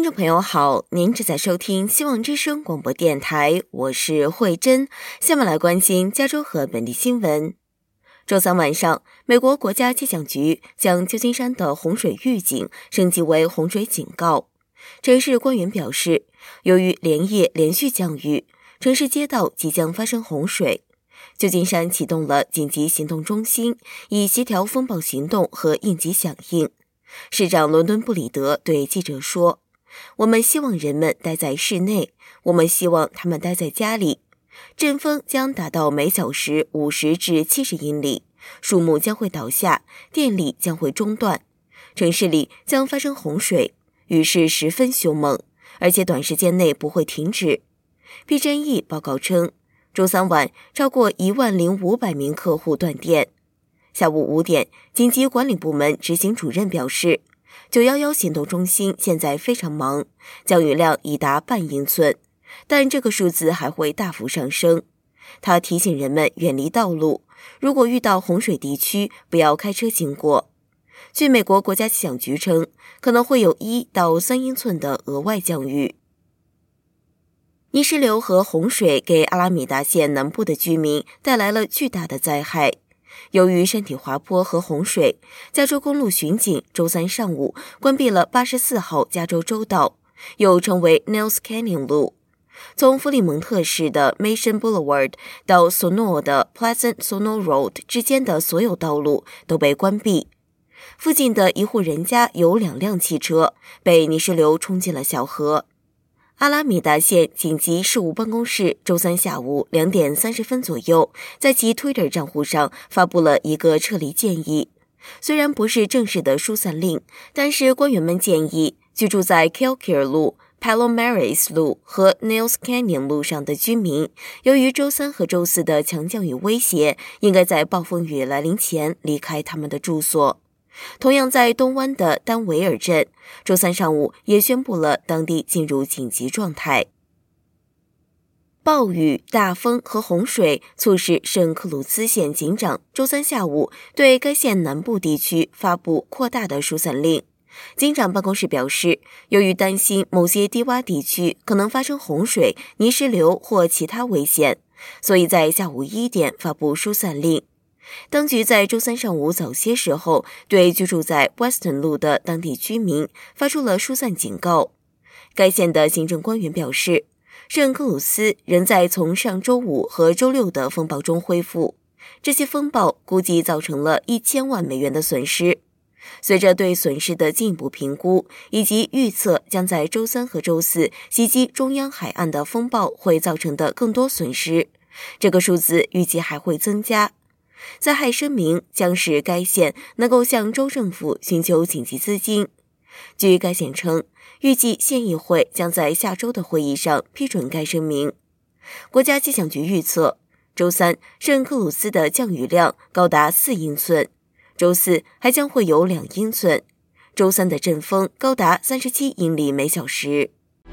听众朋友好，您正在收听希望之声广播电台，我是慧珍。下面来关心加州和本地新闻。周三晚上，美国国家气象局将旧金山的洪水预警升级为洪水警告。城市官员表示，由于连夜连续降雨，城市街道即将发生洪水。旧金山启动了紧急行动中心，以协调风暴行动和应急响应。市长伦敦布里德对记者说，我们希望人们待在室内，我们希望他们待在家里。阵风将达到每小时50至70英里，树木将会倒下，电力将会中断，城市里将发生洪水，雨势十分凶猛，而且短时间内不会停止。PG&E 报告称，周三晚超过10500名客户断电。下午5点，紧急管理部门执行主任表示，911行动中心现在非常忙，降雨量已达半英寸，但这个数字还会大幅上升。他提醒人们远离道路，如果遇到洪水地区，不要开车经过。据美国国家气象局称，可能会有1到3英寸的额外降雨。泥石流和洪水给阿拉米达县南部的居民带来了巨大的灾害。由于山体滑坡和洪水，加州公路巡警周三上午关闭了84号加州州道，又称为 Niles Canyon 路。从弗里蒙特市的 Mission Boulevard 到 Sonora 的 Pleasant Sonora Road 之间的所有道路都被关闭。附近的一户人家有2辆汽车被泥石流冲进了小河。阿拉米达县紧急事务办公室周三下午2点30分左右，在其 Twitter 账户上发布了一个撤离建议。虽然不是正式的疏散令，但是官员们建议居住在 Kilkir 路、Palomares 路和 Niles Canyon 路上的居民，由于周三和周四的强降雨威胁，应该在暴风雨来临前离开他们的住所。同样在东湾的丹维尔镇，周三上午也宣布了当地进入紧急状态。暴雨、大风和洪水促使圣克鲁兹县警长周三下午对该县南部地区发布扩大的疏散令。警长办公室表示，由于担心某些低洼地区可能发生洪水、泥石流或其他危险，所以在下午1点发布疏散令。当局在周三上午早些时候对居住在 Weston 路的当地居民发出了疏散警告。该县的行政官员表示，圣克鲁斯仍在从上周5和周6的风暴中恢复，这些风暴估计造成了1000万美元的损失。随着对损失的进一步评估，以及预测将在周3和周4袭击中央海岸的风暴会造成的更多损失，这个数字预计还会增加。灾害声明将使该县能够向州政府寻求紧急资金。据该县称，预计县议会将在下周的会议上批准该声明。国家气象局预测，周三圣克鲁斯的降雨量高达4英寸，周四还将会有2英寸，周三的阵风高达37英里每小时。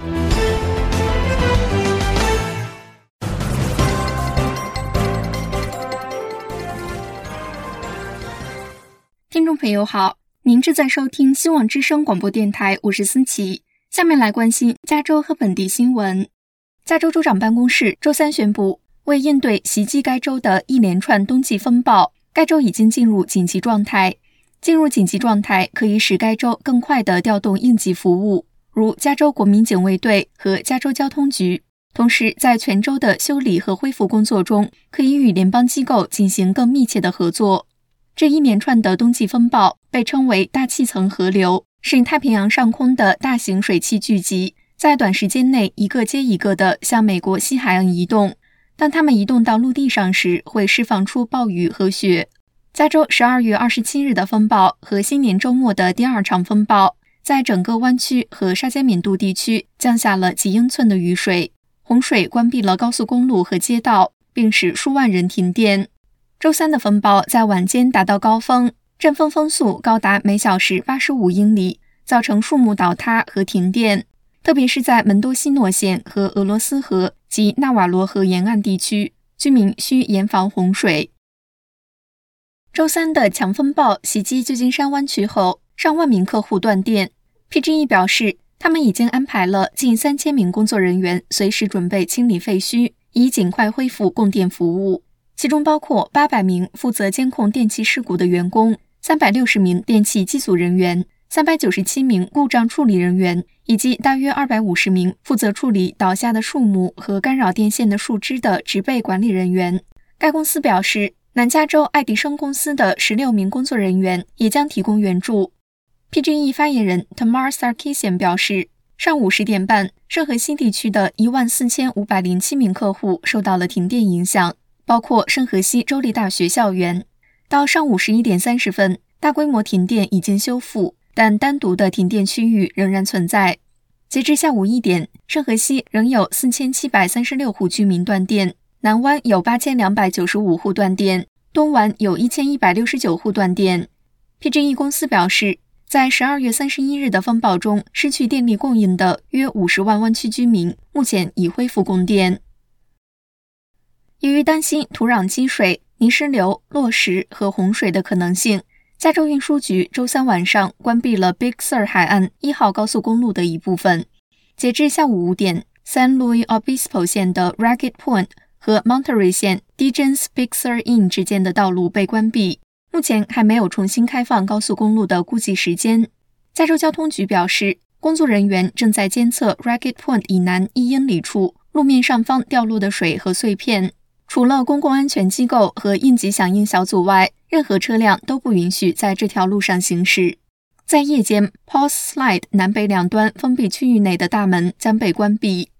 听众朋友好，您正在收听希望之声广播电台，我是思琪。下面来关心加州和本地新闻。加州州长办公室周三宣布，为应对袭击该州的一连串冬季风暴，该州已经进入紧急状态。进入紧急状态可以使该州更快地调动应急服务，如加州国民警卫队和加州交通局。同时，在全州的修理和恢复工作中，可以与联邦机构进行更密切的合作。这一连串的冬季风暴被称为大气层河流，是太平洋上空的大型水汽聚集，在短时间内一个接一个地向美国西海岸移动。当它们移动到陆地上时，会释放出暴雨和雪。加州12月27日的风暴和新年周末的第2场风暴，在整个湾区和沙加缅度地区降下了几英寸的雨水。洪水关闭了高速公路和街道，并使数万人停电。周三的风暴在晚间达到高峰，阵风风速高达每小时85英里，造成树木倒塌和停电，特别是在门多西诺县和俄罗斯河及纳瓦罗河沿岸地区，居民需严防洪水。周三的强风暴袭击旧金山湾区后，上万名客户断电。PG&E 表示， 他们已经安排了近3000名工作人员随时准备清理废墟，以尽快恢复供电服务，其中包括800名负责监控电气事故的员工、360名电气机组人员、397名故障处理人员，以及大约250名负责处理倒下的树木和干扰电线的树枝的植被管理人员。该公司表示，南加州爱迪生公司的16名工作人员也将提供援助。PG&E 发言人 Tamar Sarkisian 表示，上午10点半，圣荷西地区的14507名客户受到了停电影响，包括圣荷西州立大学校园。到上午11点30分，大规模停电已经修复，但单独的停电区域仍然存在。截至下午1点，圣荷西仍有4736户居民断电，南湾有8295户断电，东湾有1169户断电。PG&E 公司表示，在12月31日的风暴中失去电力供应的约50万湾区居民，目前已恢复供电。由于担心土壤积水、泥石流、落石和洪水的可能性，加州运输局周三晚上关闭了 Big Sur 海岸1号高速公路的一部分。截至下午5点，San Luis Obispo 县的 Ragged Point 和 Monterey 县 Digens Big Sur Inn 之间的道路被关闭。目前还没有重新开放高速公路的估计时间。加州交通局表示，工作人员正在监测 Ragged Point 以南1英里处路面上方掉落的水和碎片。除了公共安全机构和应急响应小组外，任何车辆都不允许在这条路上行驶。在夜间 ，Paul's Slide 南北两端封闭区域内的大门将被关闭。